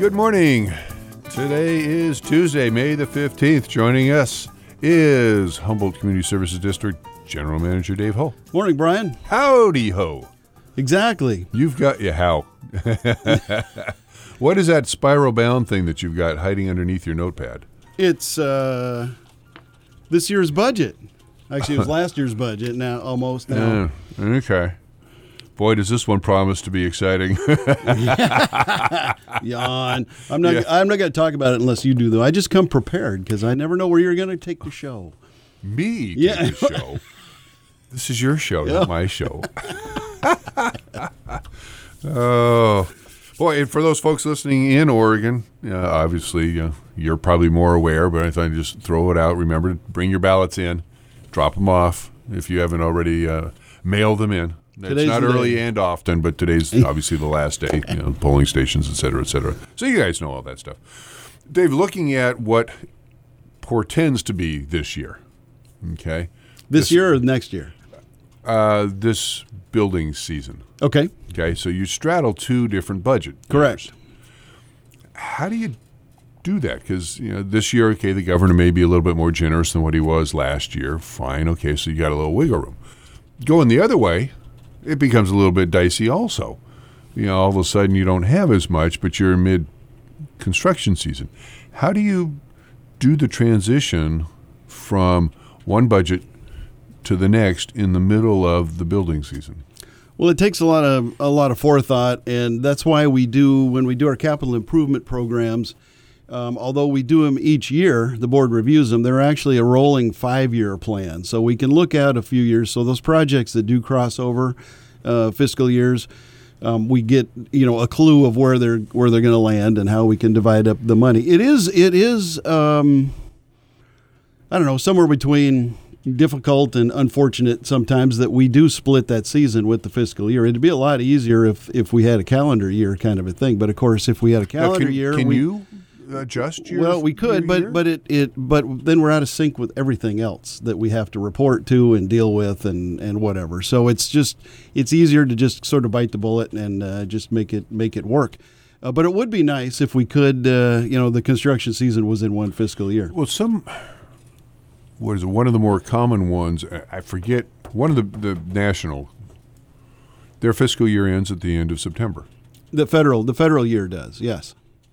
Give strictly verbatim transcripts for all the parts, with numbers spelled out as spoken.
Good morning. Today is Tuesday, May the fifteenth. Joining us is Humboldt Community Services District General Manager Dave Ho. Morning, Brian. Howdy ho. Exactly. You've got, yeah, how? What is that spiral bound thing that you've got hiding underneath your notepad? It's uh, this year's budget. Actually, it was last year's budget now, almost now. Yeah, okay. Boy, does this one promise to be exciting. Yawn. I'm not. Yeah. I'm not going to talk about it unless you do, though. I just come prepared because I never know where you're going to take the show. Me take Yeah. the show. This is your show, Yeah. not my show. Oh, boy! And for those folks listening in Oregon, uh, obviously uh, you're probably more aware, but I thought I'd just throw it out. Remember to bring your ballots in, drop them off if you haven't already uh, mailed them in. It's Today's not the early day. and often, but today's obviously the last day, you know, polling stations, et cetera, et cetera. So you guys know all that stuff. Dave, looking at what portends to be this year, okay? This, This- year or next year? Uh, this building season, Okay. okay? So you straddle two different budget Correct. years. How do you do that? Because, you know, this year, okay, the governor may be a little bit more generous than what he was last year. Fine, okay, so you got a little wiggle room. Going the other way, it becomes a little bit dicey also. You know, all of a sudden you don't have as much, but you're mid-construction season. How do you do the transition from one budget to the next in the middle of the building season? Well, it takes a lot of a lot of forethought, and that's why we do when we do our capital improvement programs. Um, although we do them each year, the board reviews them. They're actually a rolling five-year plan, so we can look out a few years. So those projects that do cross over uh, fiscal years, um, we get you know a clue of where they're where they're going to land and how we can divide up the money. It is it is um, I don't know, somewhere between difficult and unfortunate sometimes that we do split that season with the fiscal year. It'd be a lot easier if if we had a calendar year kind of a thing. But of course, if we had a Now, calendar can, year, can we, you adjust your well, we could, your but year? but it, it but then we're out of sync with everything else that we have to report to and deal with and, and whatever. So it's just it's easier to just sort of bite the bullet and uh, just make it make it work. Uh, but it would be nice if we could, uh, you know, the construction season was in one fiscal year. Well, some, what is it, one of the more common ones, I- I forget, one of the, the national, their fiscal year ends at the end of September. The federal the federal year does, yes.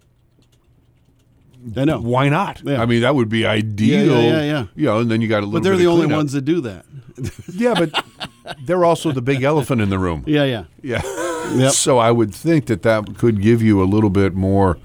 I know. Why not? Yeah. I mean, that would be ideal. Yeah, yeah, yeah, yeah. You know, and then you got a little But they're bit the of only cleanup. ones that do that. Yeah, but they're also the big elephant in the room. Yeah, yeah. Yeah. Yep. So I would think that that could give you a little bit more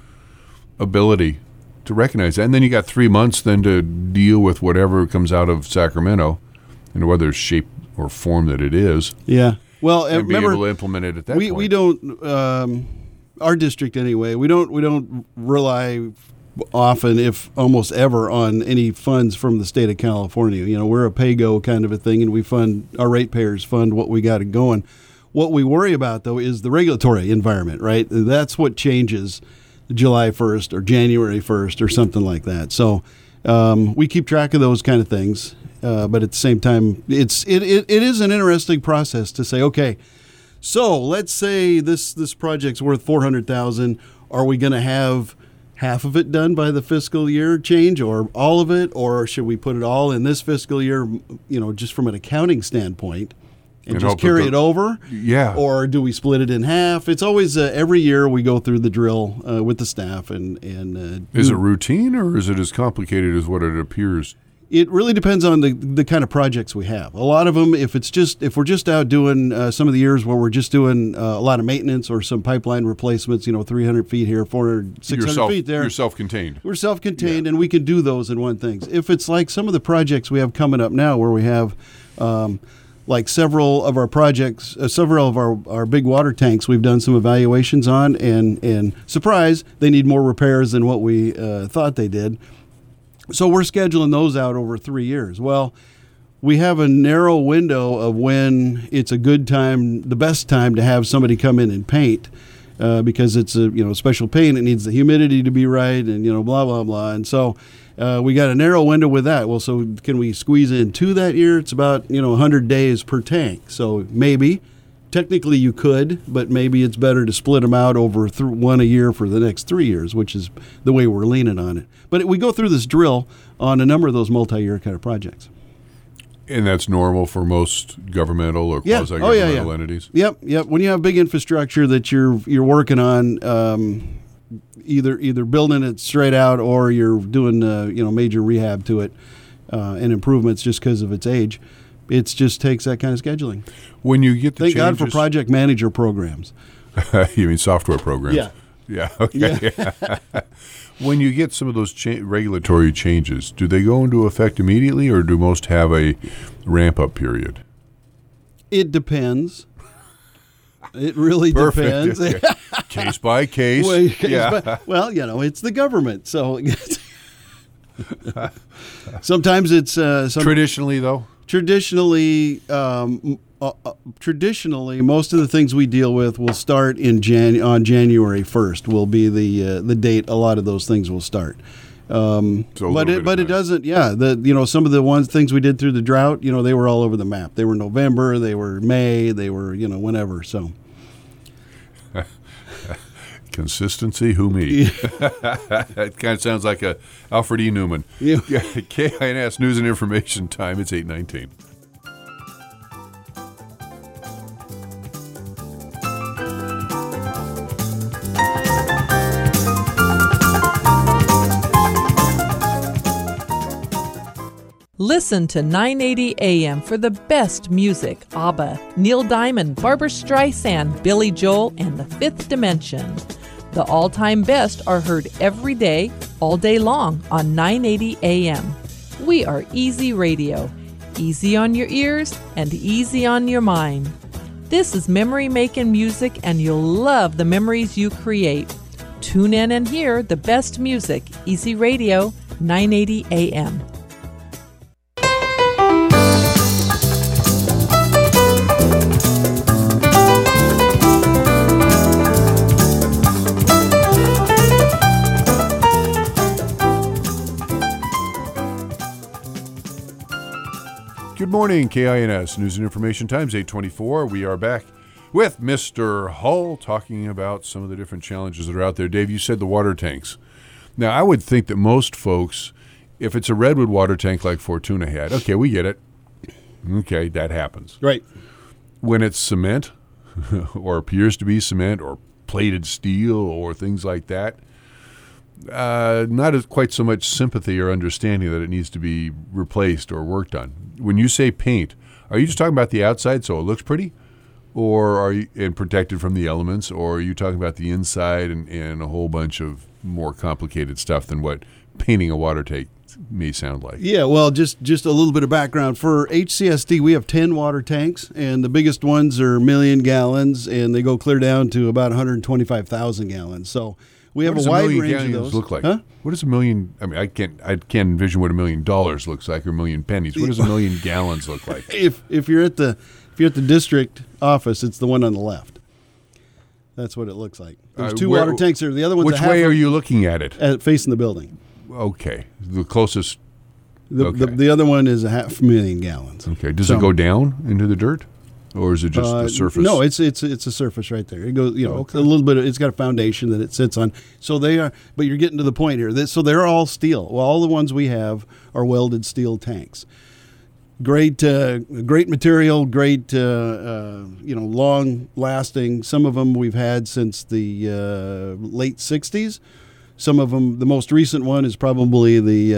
ability to recognize that. And then you got three months then to deal with whatever comes out of Sacramento, and whether shape or form that it is, Yeah. Well, uh, and be remember, able to implement it at that we, point. we don't, um, our district anyway, we don't we don't rely often, if almost ever, on any funds from the state of California. You know, we're a pay-go kind of a thing, and we fund, our ratepayers fund what we got going. What we worry about, though, is the regulatory environment, right? That's what changes July first or January first or something like that. So um, we keep track of those kind of things. Uh, but at the same time, it's it, it, it is an interesting process to say, okay, so let's say this this project's worth four hundred thousand dollars. Are we going to have half of it done by the fiscal year change, or all of it, or should we put it all in this fiscal year, you know, just from an accounting standpoint, and, And just hope that carry the- it over? Yeah. Or do we split it in half? It's always, uh, every year we go through the drill uh, with the staff. and, and uh, Is do- it routine, or is it as complicated as what it appears? It really depends on the the kind of projects we have. A lot of them, if it's just if we're just out doing uh, some of the years where we're just doing uh, a lot of maintenance or some pipeline replacements, you know, three hundred feet here, four hundred, six hundred You're self- feet there. You're self-contained. We're self-contained, and we can do those in one thing. If it's like some of the projects we have coming up now, where we have um, like several of our projects, uh, several of our, our big water tanks, we've done some evaluations on, and and surprise, they need more repairs than what we uh, thought they did. So we're scheduling those out over three years. Well, we have a narrow window of when it's a good time, the best time to have somebody come in and paint, uh, because it's a you know special paint. It needs the humidity to be right, and you know blah blah blah. And so uh, we got a narrow window with that. Well, so can we squeeze in two that year? It's about you know one hundred days per tank. So maybe technically you could, but maybe it's better to split them out over th- one a year for the next three years, which is the way we're leaning on it. But we go through this drill on a number of those multi-year kind of projects. And that's normal for most governmental or Yeah. quasi-governmental Oh, yeah, yeah. entities? Yep, yep. When you have big infrastructure that you're you're working on, um, either either building it straight out or you're doing uh, you know major rehab to it uh, and improvements just because of its age, it just takes that kind of scheduling. When you get the Thank changes, God for project manager programs. you mean software programs? Yeah. Yeah, okay. Yeah. When you get some of those cha- regulatory changes, do they go into effect immediately or do most have a ramp-up period? It depends. It really Perfect. depends. Okay. Case by case. well, yeah. but- well, you know, it's the government, so sometimes it's uh, some, Traditionally, though? traditionally. Um, uh, uh, traditionally, most of the things we deal with will start in Jan on January first. Will be the uh, the date a lot of those things will start. Um, So a but little it bit but of it time. doesn't. Yeah, the you know some of the ones things we did through the drought. You know they were all over the map. They were November. They were May. They were you know whenever. So. Consistency, who me? It kind of sounds like a Alfred E. Newman. Yeah. K I N S News and Information Time. It's eight nineteen. Listen to nine eighty A M for the best music. ABBA, Neil Diamond, Barbra Streisand, Billy Joel, and The Fifth Dimension. The all-time best are heard every day, all day long on nine eighty A M. We are Easy Radio. Easy on your ears and easy on your mind. This is memory-making music, and you'll love the memories you create. Tune in and hear the best music. Easy Radio, nine eighty A M. Good morning, K I N S News and Information Times, eight twenty-four. We are back with Mister Hull talking about some of the different challenges that are out there. Dave, you said the water tanks. Now, I would think that most folks, if it's a redwood water tank like Fortuna had, okay, we get it. Okay, that happens. Right. When it's cement or appears to be cement or plated steel or things like that, uh, not as quite so much sympathy or understanding that it needs to be replaced or worked on. When you say paint, are you just talking about the outside so it looks pretty, or are you and protected from the elements, or are you talking about the inside and, and a whole bunch of more complicated stuff than what painting a water tank may sound like? Yeah, well, just just a little bit of background. For H C S D, we have ten water tanks, and the biggest ones are a million gallons, and they go clear down to about one hundred twenty-five thousand gallons. So we have What does a wide million range of gallons those. look like? Huh? What does a million? I mean, I can't. I can't envision what a million dollars looks like or a million pennies. What does a million gallons look like? If if you're at the if you're at the district office, it's the one on the left. That's what it looks like. There's Uh, two where- water tanks there. The other one's Which a half way a- are you looking at it? at facing the building. Okay, the closest. The, Okay. the, the other one is a half million gallons. Okay, does So- it go down into the dirt, or is it just Uh, the surface? No, it's it's it's a surface right there. It goes, you know, Okay. a little bit. Of, it's got a foundation that it sits on. So they are, but you're getting to the point here. That, so they're all steel. Well, all the ones we have are welded steel tanks. Great, uh, great material. Great, uh, uh, you know, long lasting. Some of them we've had since the uh, late sixties. Some of them, the most recent one is probably the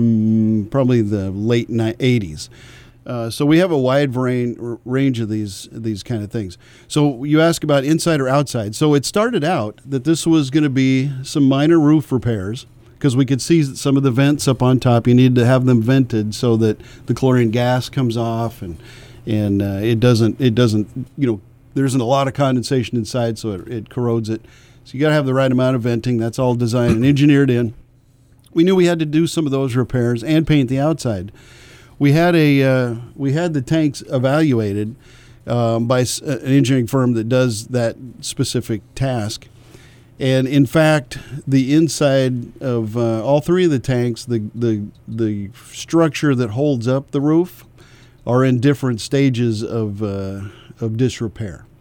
um, probably the late ni- eighties. Uh, so we have a wide range range of these these kind of things. So you ask about inside or outside. So it started out that this was going to be some minor roof repairs because we could see some of the vents up on top. You need to have them vented so that the chlorine gas comes off and and uh, it doesn't it doesn't you know there isn't a lot of condensation inside, so it, it corrodes it. So you got to have the right amount of venting. That's all designed and engineered in. We knew we had to do some of those repairs and paint the outside. We had a uh, we had the tanks evaluated um, by s- an engineering firm that does that specific task, and in fact, the inside of uh, all three of the tanks, the the the structure that holds up the roof, are in different stages of uh, of disrepair.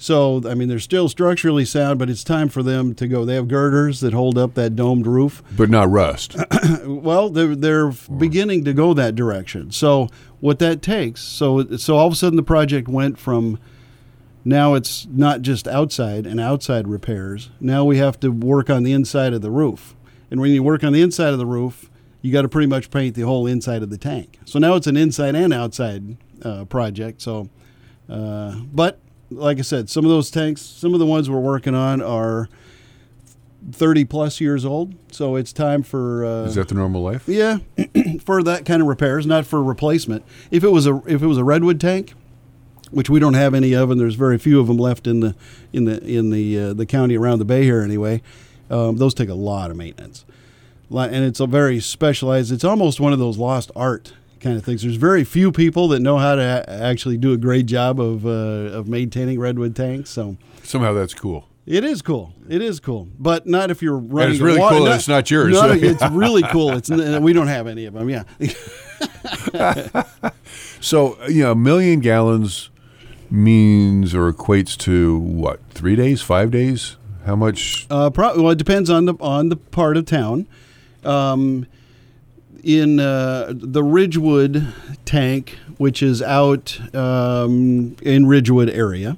So, I mean, they're still structurally sound, but it's time for them to go. They have girders that hold up that domed roof. But not rust. Well, they're, they're beginning to go that direction. So what that takes, so so all of a sudden the project went from, now it's not just outside and outside repairs. Now we have to work on the inside of the roof. And when you work on the inside of the roof, you got to pretty much paint the whole inside of the tank. So now it's an inside and outside uh, project. So, uh, but like I said, some of those tanks, some of the ones we're working on are thirty plus years old. So it's time for. Uh, Is that the normal life? Yeah, for that kind of repairs, not for replacement. If it was a if it was a redwood tank, which we don't have any of, and there's very few of them left in the in the in the uh, the county around the bay here anyway. Um, those take a lot of maintenance, and it's a very specialized. It's almost one of those lost art kind of things. There's very few people that know how to a- actually do a great job of uh, of maintaining redwood tanks. So somehow that's cool. It is cool. It is cool, but not if you're running. And it's really water. cool. Not, It's not yours. Not, it's really cool. It's we don't have any of them. Yeah. So you know, a million gallons means or equates to what? Three days? Five days? How much? Uh, pro- well, it depends on the on the part of town. Um, in uh, the Ridgewood tank, which is out um, in Ridgewood area,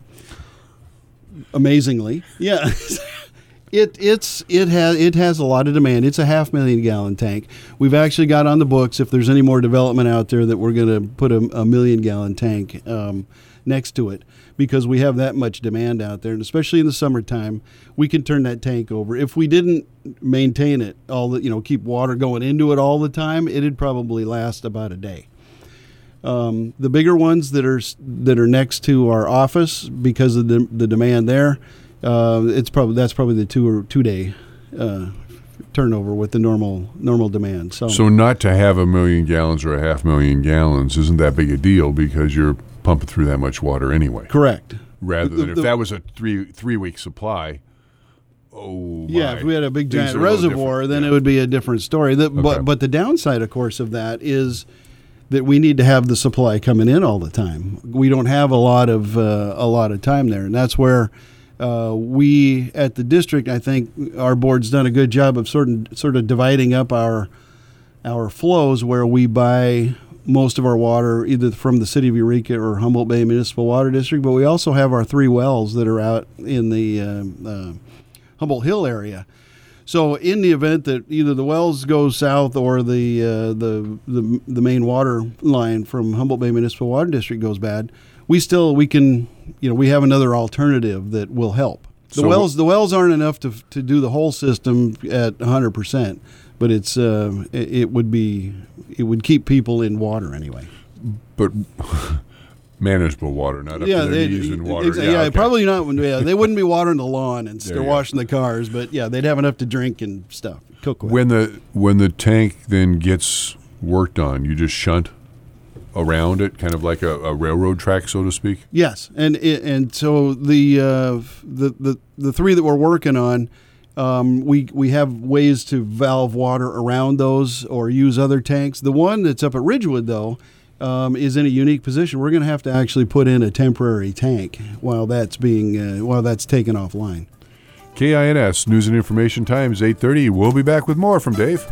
amazingly, yeah, it it's it has it has a lot of demand. It's a half million gallon tank. We've actually got on the books, if there's any more development out there, that we're going to put a, a million gallon tank um, next to it, because we have that much demand out there, and especially in the summertime, we can turn that tank over. If we didn't maintain it all, the, you know, keep water going into it all the time, it'd probably last about a day. Um, the bigger ones that are that are next to our office, because of the the demand there, uh, it's probably that's probably the two or two day uh, turnover with the normal normal demand. So, So not to have a million gallons or a half million gallons isn't that big a deal, because you're pumping through that much water anyway. correct. Rather The- than if the- that was a three three week supply. Oh Yeah, my. if we had a big Things giant are a little reservoir, different. then Yeah. it would be a different story. The, Okay. But but the downside, of course, of that is that we need to have the supply coming in all the time. We don't have a lot of uh, a lot of time there, and that's where uh, we at the district, I think, our board's done a good job of sort of sort of dividing up our our flows, where we buy most of our water either from the city of Eureka or Humboldt Bay Municipal Water District, but we also have our three wells that are out in the uh, uh, Humboldt Hill area. So in the event that either the wells go south or the, uh, the the the main water line from Humboldt Bay Municipal Water District goes bad, we still we can you know we have another alternative that will help. The So- wells the wells aren't enough to to do the whole system at one hundred percent, but it's uh, it, it would be it would keep people in water anyway. But manageable water, not up to their they- knees in water. exa- yeah, okay. probably not. Yeah, they wouldn't be watering the lawn and There still you go. washing the cars, but yeah, they'd have enough to drink and stuff, cook with. When the when the tank then gets worked on, you just shunt around it, kind of like a, a railroad track, so to speak. Yes, and it, and so the uh, the the the three that we're working on, um, we we have ways to valve water around those or use other tanks. The one that's up at Ridgewood, though, um, is in a unique position. We're going to have to actually put in a temporary tank while that's being uh, while that's taken offline. K I N S News and Information Times eight thirty. We'll be back with more from Dave.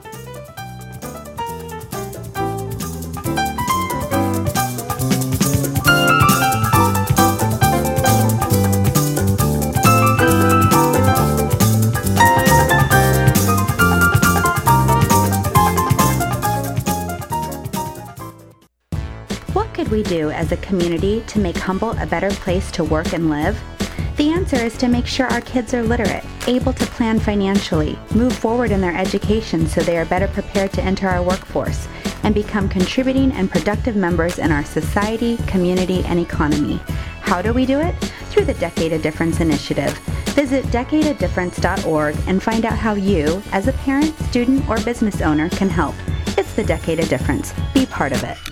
What could we do as a community to make Humboldt a better place to work and live? The answer is to make sure our kids are literate, able to plan financially, move forward in their education so they are better prepared to enter our workforce, and become contributing and productive members in our society, community, and economy. How do we do it? Through the Decade of Difference initiative. Visit decade of difference dot org and find out how you, as a parent, student, or business owner, can help. It's the Decade of Difference. Be part of it.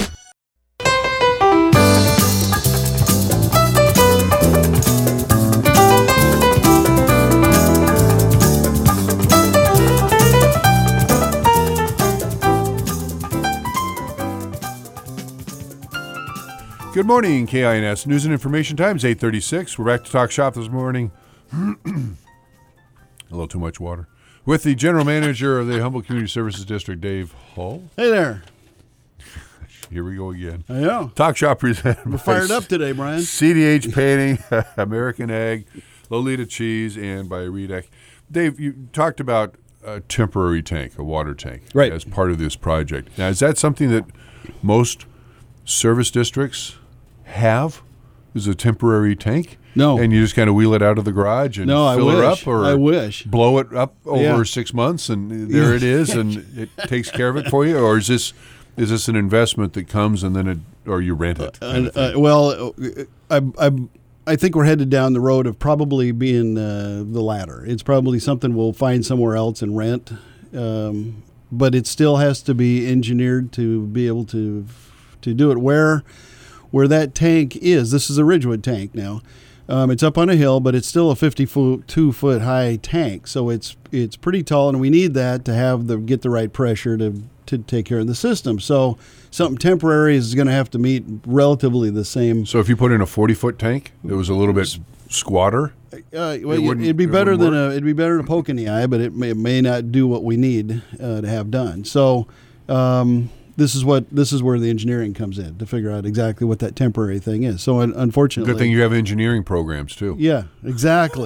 Good morning, K I N S News and Information Times, eight thirty-six. We're back to Talk Shop this morning. A little too much water. With the General Manager of the Humboldt Community Services District, Dave Hull. Hey there. Here we go again. I know. Talk Shop presented We're fired up today, Brian. C D H Painting, American Egg, Lolita Cheese, and by Redec. Dave, you talked about a temporary tank, a water tank, right, as part of this project. Now, is that something that most service districts have? Is a temporary tank? No. And you just kind of wheel it out of the garage and no, fill I her wish. up? Or I wish. blow it up over yeah. six months and there it is and it takes care of it for you? Or is this is this an investment that comes and then it, or you rent it? Uh, uh, well, I, I, I think we're headed down the road of probably being uh, the latter. It's probably something we'll find somewhere else and rent. Um, but it still has to be engineered to be able to to do it. Where where that tank is, this is a Ridgewood tank now. Um, it's up on a hill, but it's still a fifty-two foot high tank, so it's it's pretty tall, and we need that to have the get the right pressure to to take care of the system. So something temporary is going to have to meet relatively the same. So if you put in a forty foot tank that was a little bit squatter, uh, well, it it'd be it better than work? a it'd be better than a poke in the eye, but it may, it may not do what we need uh, to have done. So. Um, This is what this is where the engineering comes in to figure out exactly what that temporary thing is. So un- unfortunately, good thing you have engineering programs too. Yeah, exactly.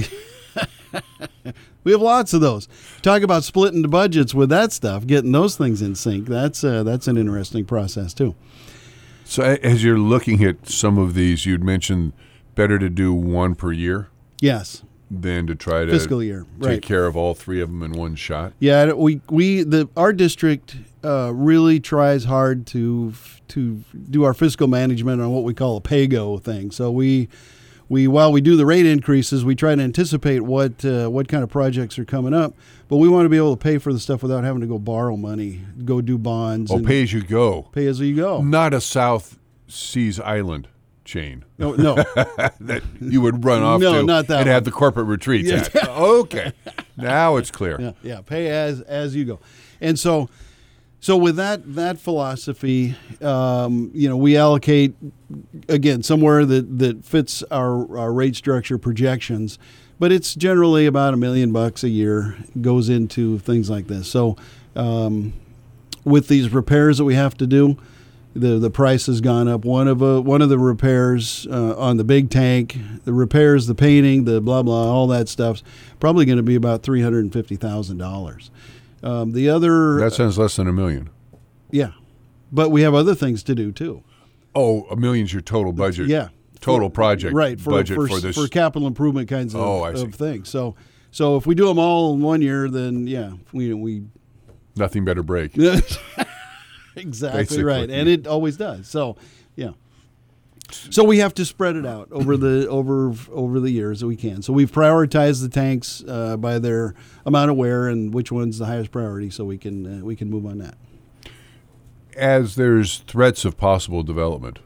We have lots of those. Talk about splitting the budgets with that stuff, getting those things in sync. That's uh, that's an interesting process too. So as you're looking at some of these, you'd mentioned better to do one per year. Yes. Than to try to fiscal year, take right. care of all three of them in one shot. Yeah, we we the our district uh, really tries hard to to do our fiscal management on what we call a pay-go thing. So we we while we do the rate increases, we try to anticipate what uh, what kind of projects are coming up. But we want to be able to pay for the stuff without having to go borrow money, go do bonds. Oh, and pay as you go. Pay as you go. Not a South Seas Island chain. No, no. That you would run off no, to not that and one. have the corporate retreats Yeah. at. Okay. Now it's clear. Yeah, yeah. Pay as as you go. And so so with that that philosophy, um, you know, we allocate again somewhere that, that fits our, our rate structure projections, but it's generally about a million bucks a year goes into things like this. So um, with these repairs that we have to do, The the price has gone up. One of a, one of the repairs uh, on the big tank, the repairs, the painting, the blah blah, all that stuff's probably going to be about three hundred and fifty thousand dollars. Um, the other That sounds less than a million. yeah, but we have other things to do too. Oh, a million's your total budget. Yeah, Total for, project right for budget for, for this for capital improvement kinds of, Oh, I see. of things. So so if we do them all in one year, then yeah, we we nothing better break. exactly Basically. right, and it always does. So, yeah. So we have to spread it out over the over over the years that we can. So we've prioritized the tanks uh, by their amount of wear and which one's the highest priority, so we can uh, we can move on that. As there's threats of possible development,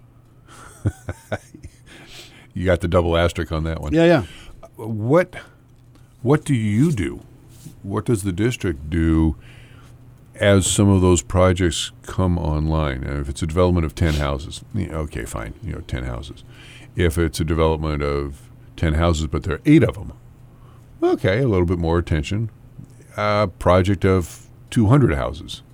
you got the double asterisk on that one. Yeah, yeah. What what do you do? What does the district do as some of those projects come online? Uh, if it's a development of ten houses, yeah, okay, fine, you know, ten houses. If it's a development of ten houses, but there are eight of them, okay, a little bit more attention. A project of two hundred houses,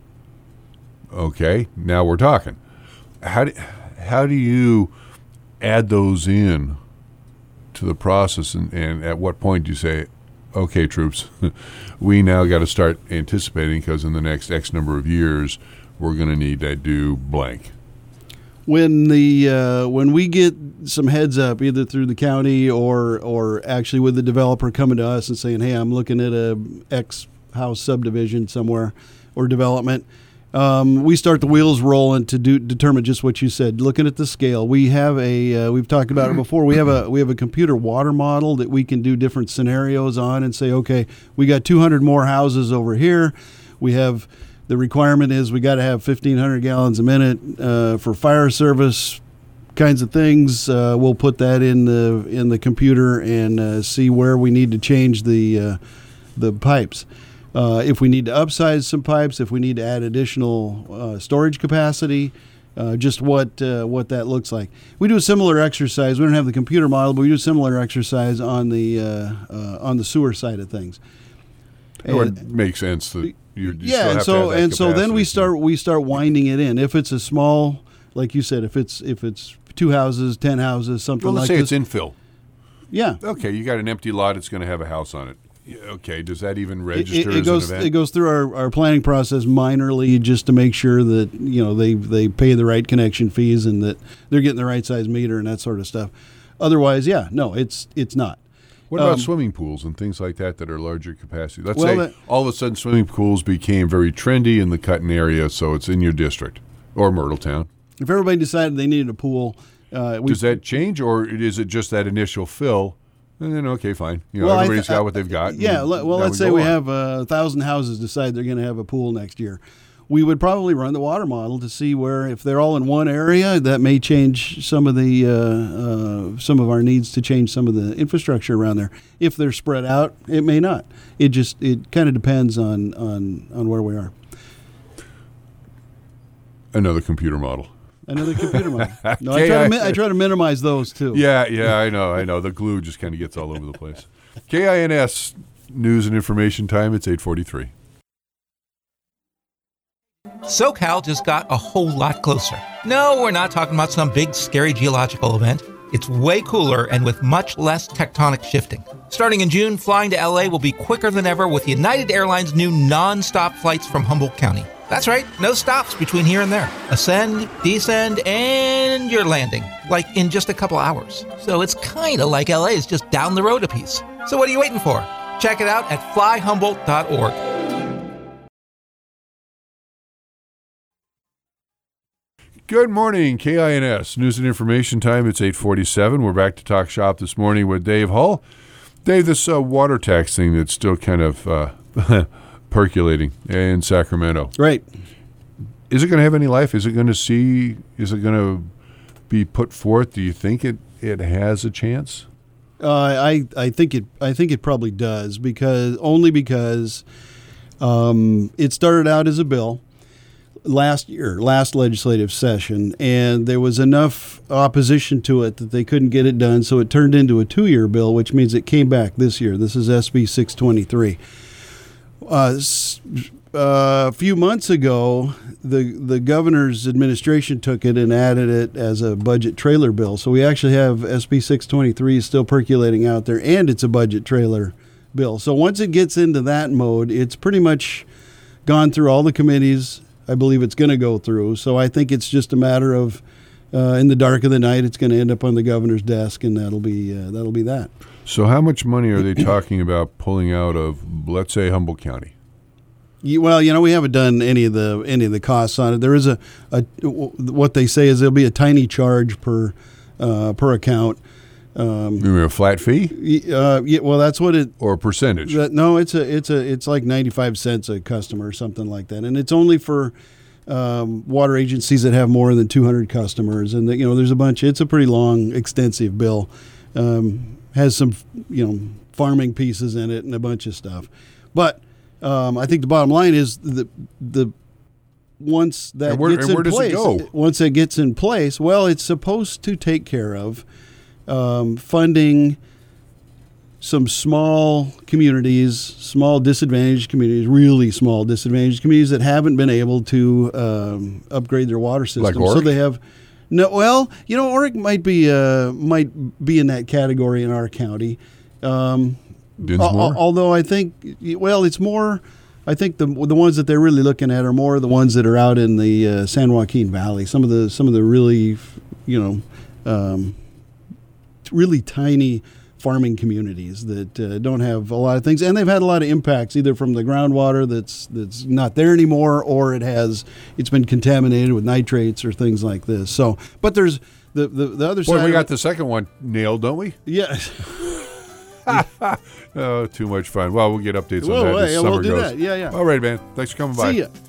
okay, now we're talking. How do, how do you add those in to the process, and, and at what point do you say, okay, troops, we now got to start anticipating because in the next X number of years, we're going to need to do blank? When the uh, when we get some heads up, either through the county or or actually with the developer coming to us and saying, "Hey, I'm looking at a X house subdivision somewhere or development," um, we start the wheels rolling to do determine just what you said. Looking at the scale, we have a uh, we've talked about it before. We have a we have a computer water model that we can do different scenarios on and say, "Okay, we got two hundred more houses over here. We have." The requirement is we got to have fifteen hundred gallons a minute uh, for fire service kinds of things. Uh, we'll put that in the in the computer and uh, see where we need to change the uh, the pipes. Uh, if we need to upsize some pipes, if we need to add additional uh, storage capacity, uh, just what uh, what that looks like. We do a similar exercise. We don't have the computer model, but we do a similar exercise on the uh, uh, on the sewer side of things. It would make sense that you, you yeah, still have and to so have that and so then we capacity. start we start winding it in. If it's a small, like you said, if it's if it's two houses, ten houses, something Well, let's like say this. it's infill. Yeah. Okay, you got an empty lot. It's going to have a house on it. Yeah, okay, does that even It, register it, it as goes an event? it goes through our, our planning process minorly just to make sure that you know they, they pay the right connection fees and that they're getting the right size meter and that sort of stuff. Otherwise, yeah, no, it's it's not. What about um, swimming pools and things like that that are larger capacity? Let's Well, say that- all of a sudden swimming pools became very trendy in the Cutton area, so it's in your district or Myrtletown. If everybody decided they needed a pool, uh, we, Does that change, or is it just that initial fill? And then, okay, fine. You know, Well, I everybody's th- got what they've got. Yeah, and le- well, now let's we say go we on. have a thousand houses decide they're going to have a pool next year. We would probably run the water model to see where, if they're all in one area, that may change some of the uh, uh, some of our needs to change some of the infrastructure around there. If they're spread out, it may not. It just it kind of depends on on on where we are. Another computer model. Another computer model. No, I try, to, mi- I try to minimize those too. Yeah, yeah, I know, I know. The glue just kind of gets all over the place. K I N S News and Information Time. It's eight forty-three. SoCal just got a whole lot closer. No, we're not talking about some big, scary geological event. It's way cooler and with much less tectonic shifting. Starting in June, flying to L A will be quicker than ever with United Airlines' new non-stop flights from Humboldt County. That's right, no stops between here and there. Ascend, descend, and you're landing, like in just a couple hours. So it's kind of like L A is just down the road a piece. So what are you waiting for? Check it out at fly humboldt dot org. Good morning, K I N S News and Information Time. It's eight forty-seven. We're back to talk shop this morning with Dave Hull. Dave, this uh, water tax thing that's still kind of uh, percolating in Sacramento. Right. Is it going to have any life? Is it going to see? Is it going to be put forth? Do you think it, it has a chance? Uh, I I think it I think it probably does because only because um, it started out as a bill last year, last legislative session, and there was enough opposition to it that they couldn't get it done, so it turned into a two-year bill, which means it came back this year. This is S B six twenty-three. Uh, s- uh, a few months ago, the the governor's administration took it and added it as a budget trailer bill. So we actually have S B six twenty-three still percolating out there, and it's a budget trailer bill. So once it gets into that mode, it's pretty much gone through all the committees. I believe it's going to go through. So I think it's just a matter of, uh, in the dark of the night, it's going to end up on the governor's desk, and that'll be uh, that'll be that. So how much money are they talking about pulling out of, let's say, Humboldt County? You, well, you know, we haven't done any of the any of the costs on it. There is a, a what they say is there'll be a tiny charge per uh, per account. Um, You mean a flat fee y- uh, yeah, well, that's what it. or a percentage? That, no, it's a it's a it's like ninety-five cents a customer or something like that, and it's only for um, water agencies that have more than two hundred customers. And you know, there's a bunch. It's a pretty long, extensive bill. Um, has some you know farming pieces in it and a bunch of stuff, but. Um, I think the bottom line is the the once that And where- gets and where in does it place, go? once it gets in place, well, it's supposed to take care of um, funding some small communities, small disadvantaged communities, really small disadvantaged communities that haven't been able to um, upgrade their water system. Like So Oric? they have no. Well, you know, Oric might be uh, might be in that category in our county. Um, Dinsmore? Al- although I think, well, it's more. I think the the ones that they're really looking at are more the ones that are out in the uh, San Joaquin Valley. Some of the some of the really, you know, um, really tiny farming communities that uh, don't have a lot of things, and they've had a lot of impacts either from the groundwater that's that's not there anymore, or it has it's been contaminated with nitrates or things like this. So, but there's the the, the other Boy, side. we of got it- the second one nailed, don't we? yeah. Oh, too much fun. Well, we'll get updates Well, on that yeah, as we'll summer do goes. that. Yeah, yeah. All right, man. Thanks for coming by. See ya.